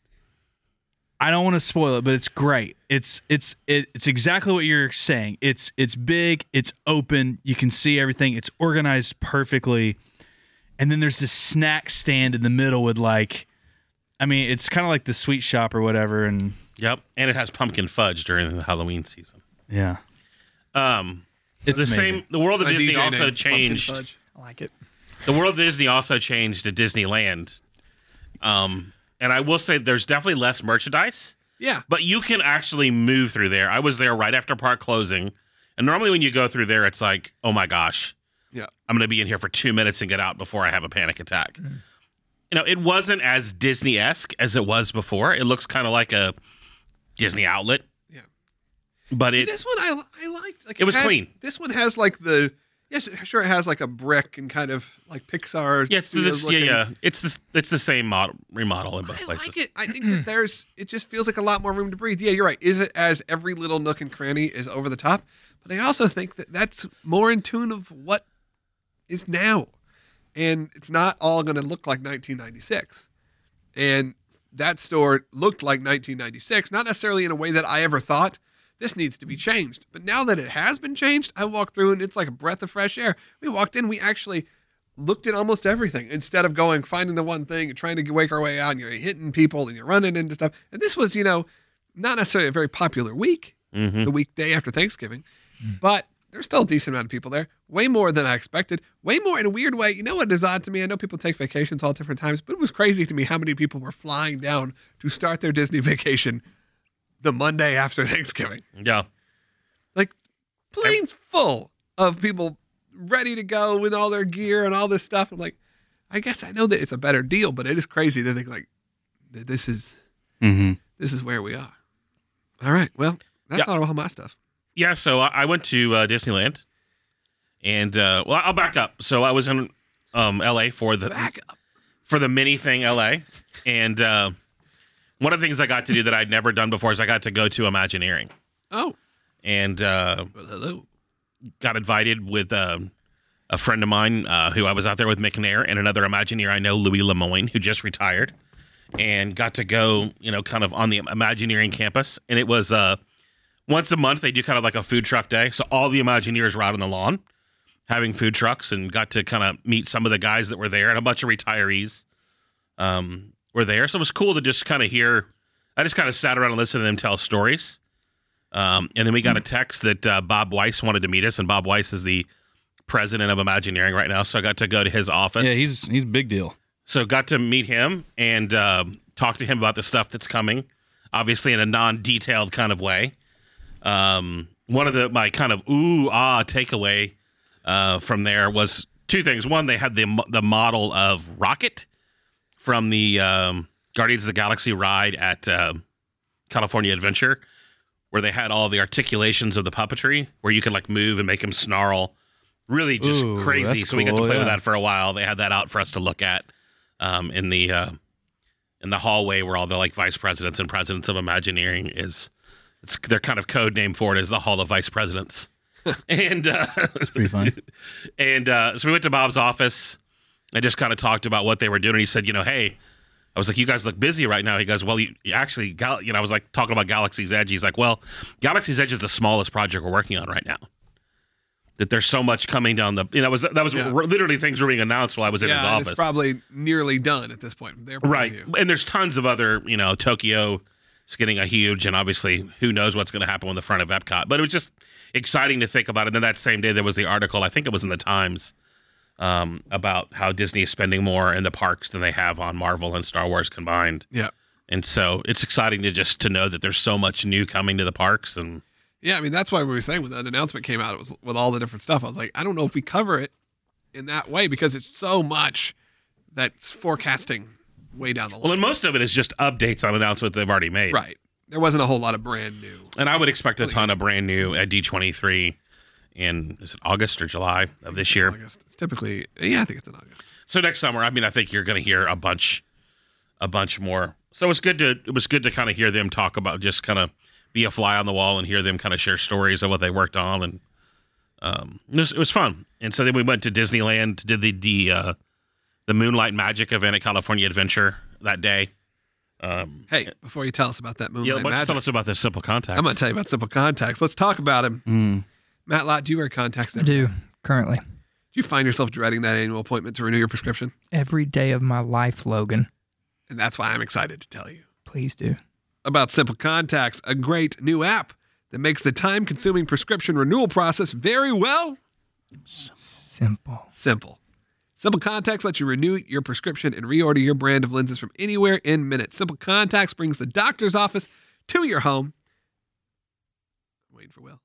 I don't want to spoil it, but it's great. It's it's it, it's exactly what you're saying. It's it's big, it's open, you can see everything, it's organized perfectly. And then there's this snack stand in the middle with like I mean, it's kind of like the sweet shop or whatever and Yep, and it has pumpkin fudge during the Halloween season. yeah. Um, It's the amazing. same. The world of My Disney D J also name, Pumpkin changed. Fudge. I like it. The world of Disney also changed to Disneyland. Um, and I will say there's definitely less merchandise, Yeah. but you can actually move through there. I was there right after park closing, and normally when you go through there, it's like, oh my gosh, Yeah. I'm going to be in here for two minutes and get out before I have a panic attack. You know, it wasn't as Disney-esque as it was before. It looks kind of like a Disney outlet. Yeah. But See, it this one I, I liked. Like It was had- clean. This one has like the yes, sure it has like a brick and kind of like Pixar. yeah, it's Studios this, yeah, looking. yeah. It's this. It's the same model remodel in both I places. like it. I think that there's it just feels like a lot more room to breathe. Yeah, you're right. Is it as every little nook and cranny is over the top? But I also think that that's more in tune of what is now, and it's not all going to look like nineteen ninety-six. And that store looked like nineteen ninety-six, not necessarily in a way that I ever thought this needs to be changed. But now that it has been changed, I walk through and it's like a breath of fresh air. We walked in, we actually looked at almost everything instead of going, finding the one thing and trying to wake our way out and you're hitting people and you're running into stuff. And this was, you know, not necessarily a very popular week, Mm-hmm. the weekday after Thanksgiving, but there's still a decent amount of people there. Way more than I expected. Way more in a weird way. You know what is odd to me? I know people take vacations all different times, but it was crazy to me how many people were flying down to start their Disney vacation the Monday after Thanksgiving. Yeah. Like, planes full of people ready to go with all their gear and all this stuff. I'm like, I guess I know that it's a better deal, but it is crazy to think like that this is Mm-hmm. this is where we are. All right, well, that's Yeah. not all my stuff. Yeah, so I I went to uh, Disneyland, and uh, well, I'll back up. So I was in um, L A for the Back up. for the mini thing, L A, and uh, one of the things I got to do that I'd never done before is I got to go to Imagineering, Oh, and uh, well, hello. got invited with um, a friend of mine uh, who I was out there with McNair and another Imagineer I know, Louis Lemoyne, who just retired, and got to go, you know, kind of on the Imagineering campus. And it was uh, once a month, they do kind of like a food truck day. So all the Imagineers were out on the lawn having food trucks, and got to kind of meet some of the guys that were there, and a bunch of retirees um, were there. So it was cool to just kind of hear. I just kind of sat around and listened to them tell stories. Um, and then we got a text that uh, Bob Weiss wanted to meet us, and Bob Weiss is the president of Imagineering right now. So I got to go to his office. Yeah, he's he's a big deal. So got to meet him and uh, talk to him about the stuff that's coming, obviously in a non-detailed kind of way. Um, one of the my kind of ooh ah takeaway uh, from there was two things. One, they had the the model of Rocket from the um, Guardians of the Galaxy ride at uh, California Adventure, where they had all the articulations of the puppetry, where you could like move and make him snarl. Really just Ooh, crazy. that's So we got to cool, play with yeah. that for a while. They had that out for us to look at um, in the uh, in the hallway where all the like vice presidents and presidents of Imagineering is. It's their kind of code name for it is the Hall of Vice Presidents. and uh, It's pretty funny. and uh, so we went to Bob's office and just kind of talked about what they were doing. And he said, you know, hey, I was like, you guys look busy right now. He goes, well, you, you actually, gal-, you know, I was like talking about Galaxy's Edge. He's like, well, Galaxy's Edge is the smallest project we're working on right now. That there's so much coming down the, you know, was that was Yeah. r- literally things were being announced while I was in Yeah, his and office. it's probably nearly done at this point. They're Right. And there's tons of other, you know, Tokyo is getting a huge, and obviously who knows what's going to happen on the front of Epcot. But it was just exciting to think about it. And then that same day, there was the article, I think it was in the Times, um, about how Disney is spending more in the parks than they have on Marvel and Star Wars combined. Yeah. And so it's exciting to just to know that there's so much new coming to the parks. And Yeah, I mean, that's why we were saying when that announcement came out, it was with all the different stuff. I was like, I don't know if we cover it in that way because it's so much that's forecasting way down the line. well, and most of it is just updates on announcements they've already made. Right. There wasn't a whole lot of brand new. And I would expect a ton of brand new at D twenty-three in, is it August or July of this year? August. It's typically, yeah, I think it's in August. So next summer, I mean, I think you're going to hear a bunch, a bunch more. So it's good to it was good to kind of hear them talk about just kind of be a fly on the wall and hear them kind of share stories of what they worked on, and um, it was it was fun. And so then we went to Disneyland, did the the uh, the Moonlight Magic event at California Adventure that day. Um, Hey, before you tell us about that yeah, Moonlight why don't you Magic, tell us about the Simple Contacts. I'm going to tell you about Simple Contacts. Let's talk about him. Mm. Matt Lott, do you wear contacts? I every do day? currently. Do you find yourself dreading that annual appointment to renew your prescription? Every day of my life, Logan. And that's why I'm excited to tell you Please do. about Simple Contacts, a great new app that makes the time-consuming prescription renewal process very well Simple. simple. Simple Contacts lets you renew your prescription and reorder your brand of lenses from anywhere in minutes. Simple Contacts brings the doctor's office to your home. I'm waiting for Will.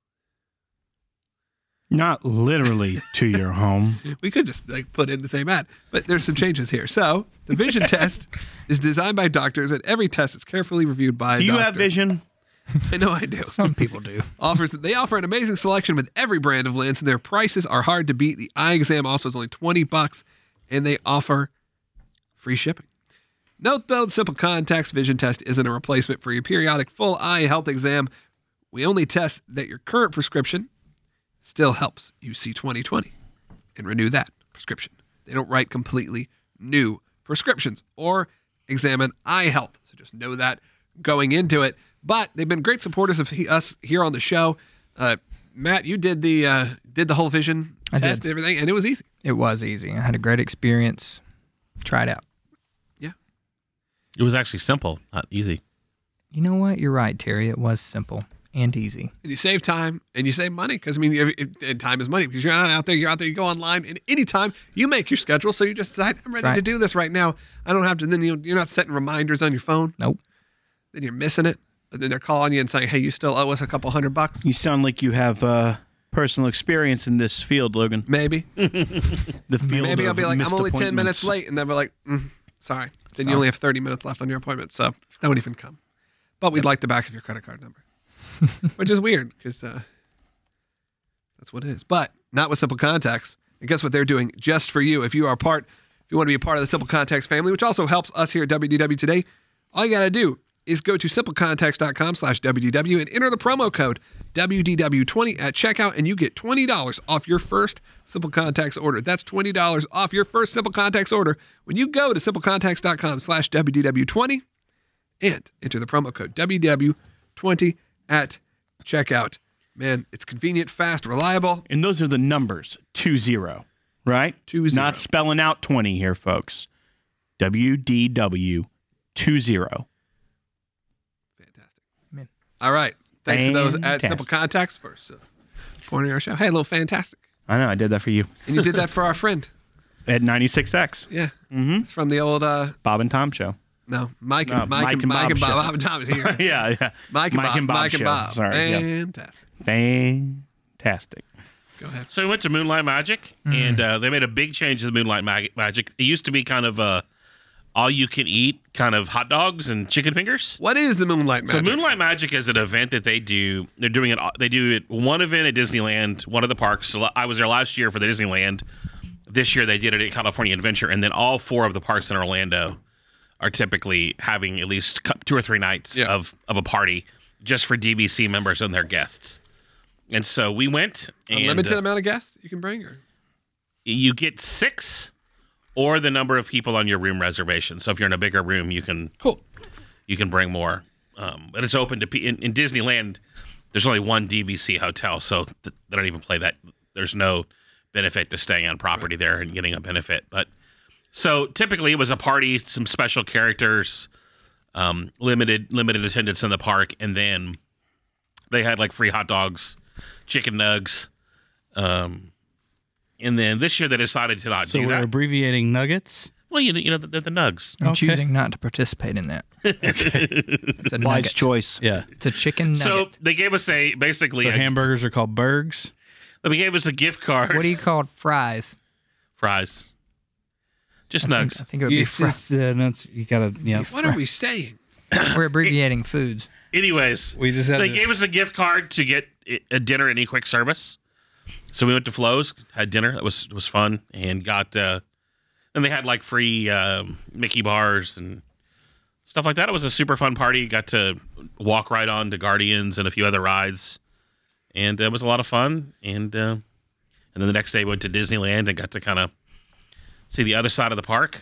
Not literally to your home. We could just like put in the same ad, but there's some changes here. So the vision test is designed by doctors, and every test is carefully reviewed by a Do you doctor. have vision? I know I do. Some people do. Offers they offer an amazing selection with every brand of lens, and their prices are hard to beat. The eye exam also is only twenty bucks, and they offer free shipping. Note though, the Simple Contacts vision test isn't a replacement for your periodic full eye health exam. We only test that your current prescription still helps you see twenty twenty and renew that prescription. They don't write completely new prescriptions or examine eye health. So just know that going into it. But they've been great supporters of he, us here on the show. Uh, Matt, you did the uh, did the whole vision I test did. and everything, and it was easy. It was easy. I had a great experience. Try it out. It was actually simple, not easy. You know what? You're right, Terry. It was simple and easy. And you save time and you save money because I mean, if, if, and time is money because you're not out there. You're out there. You go online, and anytime you make your schedule, so you just decide, I'm ready Right. to do this right now. I don't have to. Then you, you're not setting reminders on your phone. Nope. Then you're missing it. And then they're calling you and saying, "Hey, you still owe us a couple hundred bucks." You sound like you have uh, personal experience in this field, Logan. Maybe. The field. Maybe I'll of be like, I'm missed only ten minutes appointments. late. And they'll be like, mm, sorry. Then you only have thirty minutes left on your appointment. So don't even come. But we'd like the back of your credit card number. Which is weird because uh, that's what it is. But not with Simple Contacts. And guess what they're doing just for you? If you are part, if you want to be a part of the Simple Contacts family, which also helps us here at W D W Today, all you got to do is go to simplecontacts.com slash WDW and enter the promo code W D W twenty at checkout, and you get twenty dollars off your first Simple Contacts order. That's twenty dollars off your first Simple Contacts order when you go to simplecontacts.com slash WDW20 and enter the promo code W D W twenty at checkout. Man, it's convenient, fast, reliable. And those are the numbers, two zero, right? Two zero. Not spelling out twenty here, folks. W D W two zero. Fantastic. Man. All right. Thanks to those at Fantastic. Simple Contacts for supporting our show. Hey, a little fantastic. I know, I did that for you. And you did that for our friend. At ninety-six X, Yeah. Mm-hmm. It's from the old, uh, Bob and Tom show. no, Mike No, and, Mike, and, Mike and Bob. Bob and Tom is here. yeah, yeah. Mike and Bob. Mike and show. Bob. Sorry. yeah. Fantastic. Fantastic. Go ahead. So we went to Moonlight Magic, and uh, they made a big change to the Moonlight Mag- Magic. It used to be kind of uh, all you can eat, kind of hot dogs and chicken fingers. What is the Moonlight Magic? So Moonlight Magic is an event that they do. They're doing it. They do it one event at Disneyland, one of the parks. So I was there last year for the Disneyland. This year they did it at California Adventure, and then all four of the parks in Orlando are typically having at least cou- two or three nights Yeah. of of a party just for D V C members and their guests. And so we went. And, Unlimited uh, amount of guests you can bring? Or? you get six or the number of people on your room reservation. So if you're in a bigger room, you can Cool. you can bring more. Um, but it's open to pe- in, in Disneyland. There's only one D V C hotel, so th- they don't even play that. There's no benefit to staying on property there and getting a benefit. But so typically it was a party, some special characters, um, limited limited attendance in the park, and then they had like free hot dogs, chicken nugs. Um, and then this year they decided to not So do we're that. abbreviating nuggets. Well, you know, you know the, the, the nugs. I'm Okay. choosing not to participate in that. It's a Wise nugget. choice. Yeah. It's a chicken So nugget. they gave us a basically So a, hamburgers are called burgs. they gave us a gift card. What do you call it? Fries? Fries. Just I think, nugs. I think it would be It's, fries. it's, uh, that's, you gotta, yeah. What are we saying? We're abbreviating foods. Anyways, We just had they to- gave us a gift card to get i- a dinner and e-quick service. So we went to Flo's, had dinner. That was was fun, and got. Uh, and they had like free um Mickey bars and stuff like that. It was a super fun party. Got to walk right on to Guardians and a few other rides, and it was a lot of fun. And uh, and then the next day we went to Disneyland and got to kind of see the other side of the park.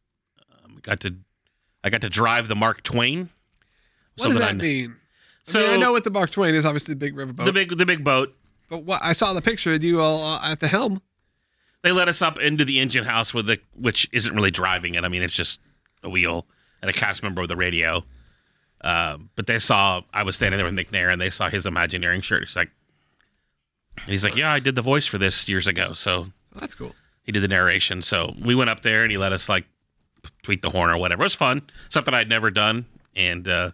Um, got to I got to drive the Mark Twain. What does Something that I- mean? I So mean, I know what the Mark Twain is, obviously the big riverboat. the big the big boat. but what I saw the picture of you all uh, at the helm. They let us up into the engine house with the, which isn't really driving it. I mean, it's just a wheel and a cast member with a radio. Uh, but they saw I was standing there with McNair, and they saw his Imagineering shirt. He's like, he's like, yeah, I did the voice for this years ago. So Oh, that's cool. he did the narration. So we went up there, and he let us like tweak the horn or whatever. It was fun, something I'd never done, and uh,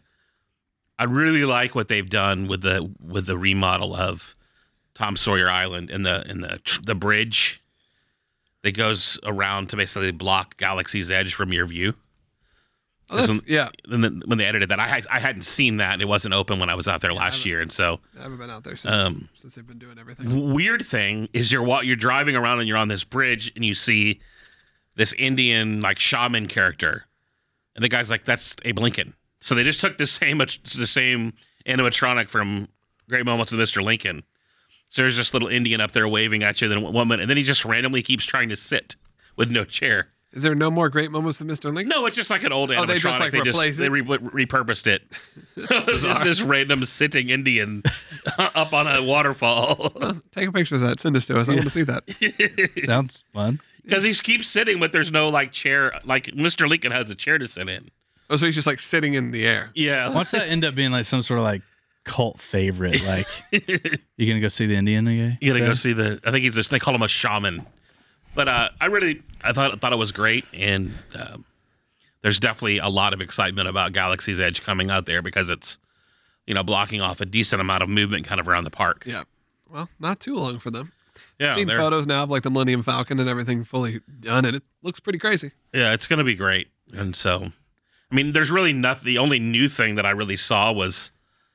I really like what they've done with the with the remodel of Tom Sawyer Island and the and the tr- the bridge that goes around to basically block Galaxy's Edge from your view. Oh, that's, When- yeah. And then when they edited that, I had, I hadn't seen that, and it wasn't open when I was out there last year, and so. I haven't been out there since, Um, since they've been doing everything. Weird thing is you're wa- you're driving around and you're on this bridge and you see this Indian like shaman character, and the guy's like, "That's Abe Lincoln." So they just took the same the same animatronic from Great Moments with Mister Lincoln. So there's this little Indian up there waving at you, then one minute, and then he just randomly keeps trying to sit with no chair. Is there no more great moments than Mister Lincoln? No, it's just like an old animatronic. Oh, they just, like, replace they it? re- repurposed it. It's just this random sitting Indian up on a waterfall. Take a picture of that. Send us to us. I want to see that. Sounds fun. Because he keeps sitting, but there's no like chair. Like Mister Lincoln has a chair to sit in. Oh, so he's just like sitting in the air. Yeah. Once that end up being like some sort of like cult favorite, like you gonna go see the Indian again? You gotta go see the. I think he's just. They call him a shaman. But uh, I really, I thought, thought it was great, and um, there's definitely a lot of excitement about Galaxy's Edge coming out there because it's, you know, blocking off a decent amount of movement kind of around the park. Yeah. Well, not too long for them. Yeah, I've seen they're- photos now of like the Millennium Falcon and everything fully done, and it looks pretty crazy. Yeah, it's going to be great. And so, I mean, there's really nothing. The only new thing that I really saw was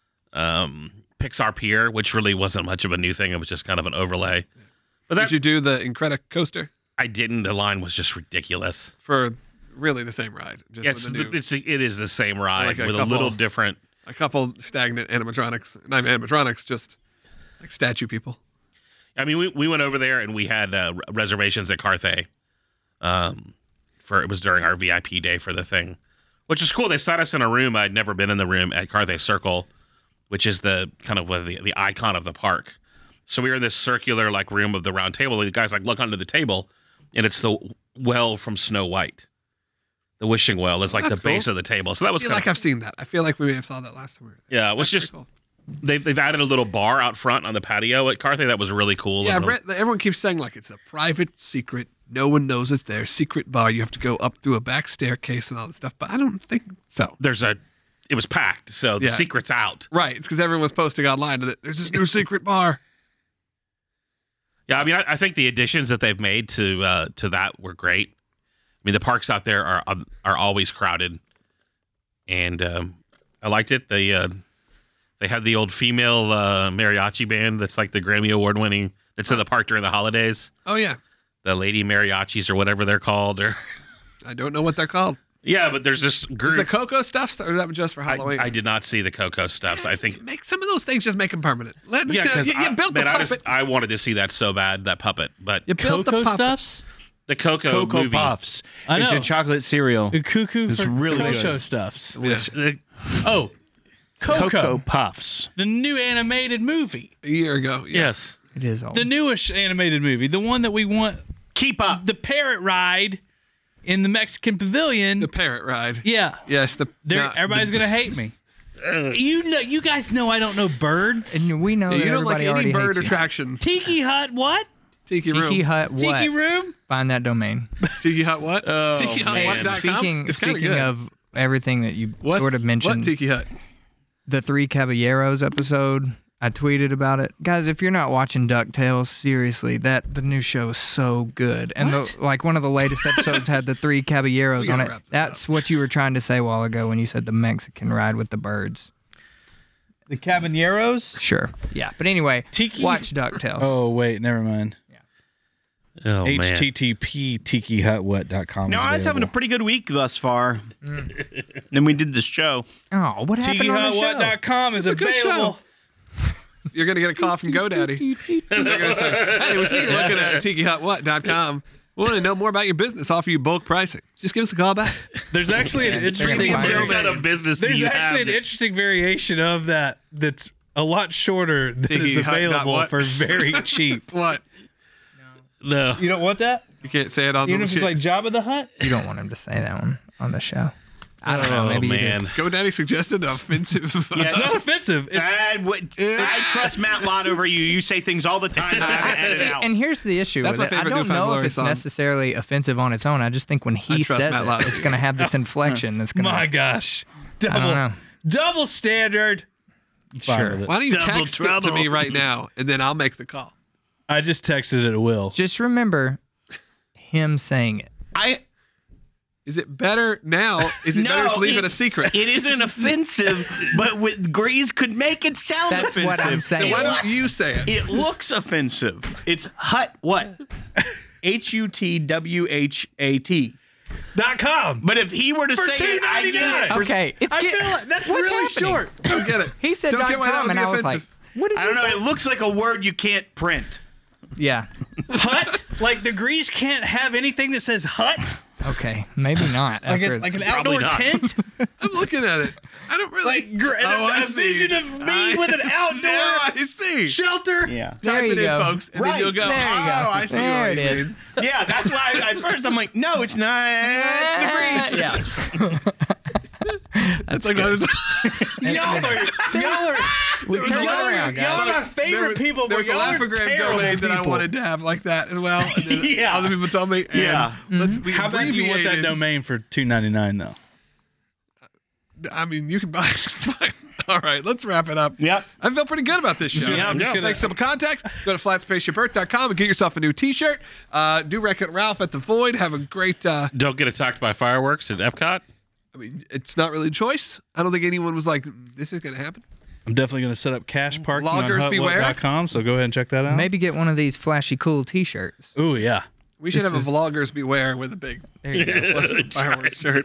um, Pixar Pier, which really wasn't much of a new thing. It was just kind of an overlay. But that Did you do the Incredicoaster coaster I didn't. The line was just ridiculous. for really the same ride? Just It's with a, new, the, it's it is the same ride Like a with a couple- little different. a couple stagnant animatronics. Not animatronics, just like statue people. I mean, we, we went over there and we had uh, reservations at Carthay. Um, for it was during our V I P day for the thing, which is cool. They sat us in a room. I'd never been in the room at Carthay Circle, which is the kind of what the the icon of the park. So we were in this circular like room of the round table. And the guys like look under the table, and it's the well from Snow White. The wishing well is like That's the base cool. of the table. So that I was feel kind like of, I've seen that. I feel like we may have saw that last time we were there. yeah. It was That's just pretty cool. they've they've added a little bar out front on the patio at Carthay that was really cool. Yeah, A I've little- read, everyone keeps saying like it's a private secret. No one knows it's there. Secret bar. You have to go up through a back staircase and all that stuff. But I don't think so. there's a it was packed, so the Yeah. secret's out. Right. It's because everyone was posting online that there's this new secret bar. Yeah, I mean, I, I think the additions that they've made to uh, to that were great. I mean, the parks out there are um, are always crowded, and um, I liked it. They uh, they had the old female uh, mariachi band that's like the Grammy Award winning. That's in the park during the holidays. Oh yeah. The Lady Mariachis or whatever they're called. Or I don't know what they're called. yeah, but there's this Is the group. Coco stuff or is that just for I, Halloween? I did not see the Coco stuff. So I think make some of those things just make them permanent. Let yeah, because you, you built the I, puppet. just, I wanted to see that so bad, that puppet. But you built the Cocoa puppet. Stuffs? the Coco, Cocoa movie, Puffs. I It's know. a chocolate cereal. The cuckoo It's for really Cocoa good. Stuffs. Yeah. the- Oh, Coco, Cocoa Puffs. the new animated movie, A year ago. Yeah. yes. It is old. the newish animated movie, the one that we want. Keep up. The parrot ride in the Mexican Pavilion. The parrot ride. yeah, Yes. The They're- now, everybody's the, gonna hate me. You know, you guys know I don't know birds. and we know You that don't like everybody any already bird hates you. attractions. Tiki Hut, what? Tiki, Tiki room. Hut what? Tiki Room? Find that domain. Tiki Hut what? Oh, Tiki Hut man. what dot com? Speaking It's kinda speaking good. of everything that you what, sort of mentioned, What Tiki Hut? the Three Caballeros episode, I tweeted about it. Guys, if you're not watching DuckTales, seriously, that the new show is so good. And the, like one of the latest episodes had the Three Caballeros We on gotta it. wrap this That's what you were trying to say a while ago when you said the Mexican ride with the birds. The Caballeros? Sure. Yeah. But anyway, Tiki- watch DuckTales. Oh, wait, never mind. Oh, man. H T T P tiki hut what dot com. No, I was having a pretty good week thus far. Then we did this show. Oh, what happened tiki on hut the what show? dot com is a good available. You're gonna get a call from GoDaddy. They're gonna say, "Hey, we see you're looking at tiki hut what dot com. We want to know more about your business. Offer you bulk pricing. Just give us a call back." There's actually an they're gonna interesting find What it. kind of business do There's you actually have? an interesting variation of that that's a lot shorter that Tiki is hut dot available what? for very cheap. What? no. You don't want that? You can't say it on Even the if it's shit. like Jabba the Hutt? You don't want him to say that one on the show. I don't know. Oh, Maybe you man. do. GoDaddy suggested an offensive. It's not offensive. It's I, would- I trust Matt Lott over you. You say things all the time that I have to edit out. And here's the issue That's with my it. I favorite don't New Found know Glory if it's song. necessarily offensive on its own. I just think when he trust says Matt it, Lauer. it's going to have this inflection that's going my to. gosh. I don't Double know. double standard. I'm fine Sure. with it. Why don't you Double text it to trouble. me right now, and then I'll make the call. I just texted it at Will. Just remember him saying it. I Is it better now? Is it No, better to leave it, it- a secret? it isn't offensive, but with Grease could make it sound That's offensive. what I'm saying. Why don't you say it? It looks offensive. It's hut what? H U T W H A T. Dot com. But if he were to For say it, I two get ninety-nine. it. Okay, it's I get- feel like that's what's really happening? short. Don't get it. He said Don't dot get why that com, would and be I was like, offensive. what did I you don't know. say? It looks like a word you can't print. Yeah. Hut? Like the Grease can't have anything that says hut? Okay. Maybe not. Like, after, a, like an Probably outdoor not. tent? I'm looking at it. I don't really. Like gr- Oh, I a, a see. vision of me I- with an outdoor Now I see. shelter? Yeah. there Type you it in, go. folks, and Right. then you'll go. There you go. Oh, I see There what it you is. mean. Yeah, that's why I, at first I'm like, no, it's not. It's the Grease. Yeah. It's like those- Y'all are, y'all are, We was turned a it lot of- around, y'all guys. are my favorite there was, people, There but was a y'all are Laugh-O-Gram terrible domain that I people. wanted to have like that as well. And then Yeah. other people told me. And Yeah. Let's, we How bad do you want that abbreviated- domain for two ninety-nine though? I mean, you can buy it. It's fine. All right, let's wrap it up. Yep. I feel pretty good about this show. Yeah, I'm just Make gonna- some contact. Go to flat spaceship earth dot com and get yourself a new T-shirt. Uh, do Wreck-It Ralph at the Void. Have a great. Uh, Don't get attacked by fireworks at Epcot. I mean, it's not really a choice. I don't think anyone was like, "This is going to happen." I'm definitely going to set up cash parking Vloggers on beware. hut what dot com, so go ahead and check that out. Maybe get one of these flashy cool T-shirts. Ooh, yeah. We should This have is- a vloggers beware with a big There you go. fireworks shirt.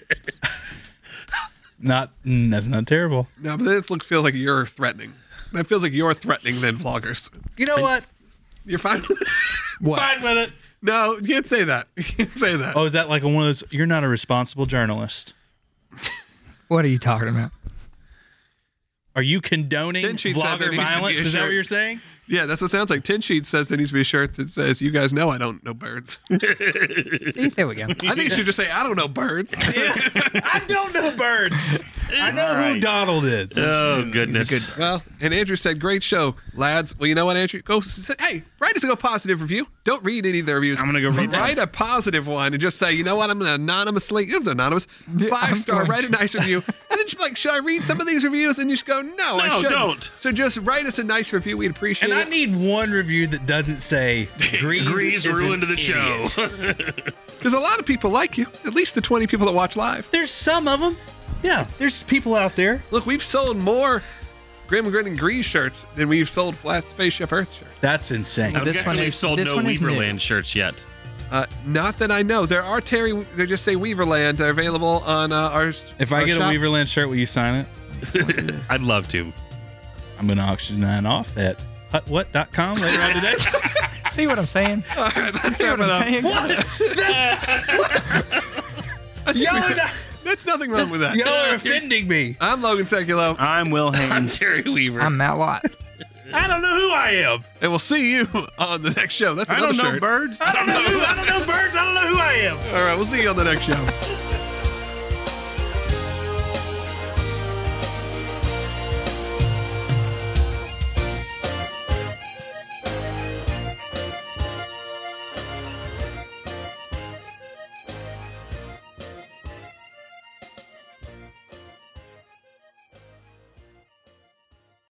Not mm, that's not terrible. No, but then it looks feels like you're threatening. That feels like you're threatening than vloggers. You know what? You're fine. What? Fine with it. No, you can't say that. You can't say that. Oh, is that like one of those? You're not a responsible journalist. What are you talking about? Are you condoning Tin Sheet said there vlogger needs to be violence? a Is that what shirt. you're saying? Yeah, that's what it sounds like. Tin Sheet says there needs to be a shirt that says, "You guys know I don't know birds." See, there we go. I think you should just say, "I don't know birds." I don't know birds. I know who Donald is. Oh, goodness. Well, and Andrew said, "Great show, lads." Well, you know what, Andrew? Go say, hey, write us a go positive review. Don't read any of the reviews. I'm gonna go read But write a positive one and just say, you know what? I'm gonna anonymously, you don't have to anonymous, five I'm star, going write a nice review, and then just be like, should I read some of these reviews? And you just go, no, I No, shouldn't. don't. So just write us a nice review. We'd appreciate And I it. need one review that doesn't say Grease, Grease is ruined an the show. idiot." Because a lot of people like you. At least the twenty people that watch live. There's some of them. Yeah, there's people out there. Look, we've sold more Grim and Grin and Grease shirts than we've sold Flat Spaceship Earth shirts. That's insane. I'm This guessing one we've is- sold this no one is new. Weaverland shirts yet. Uh, not that I know. There are Terry. They just say Weaverland. They're available on uh, our. If I our get shop. a Weaverland shirt, will you sign it? I'd love to. I'm going to auction that off at hut what dot com later on today. See what I'm saying? All right, let's See wrap what it I'm up. saying? Y'all are, That's nothing wrong with that. y'all are offending me. I'm Logan Seculo, I'm Will I'm Haynes. Terry Weaver. I'm Matt Lott. I don't know who I am. and we'll see you on the next show. That's I another don't know shirt. birds. I don't know who. I don't know birds. I don't know who I am. All right, we'll see you on the next show.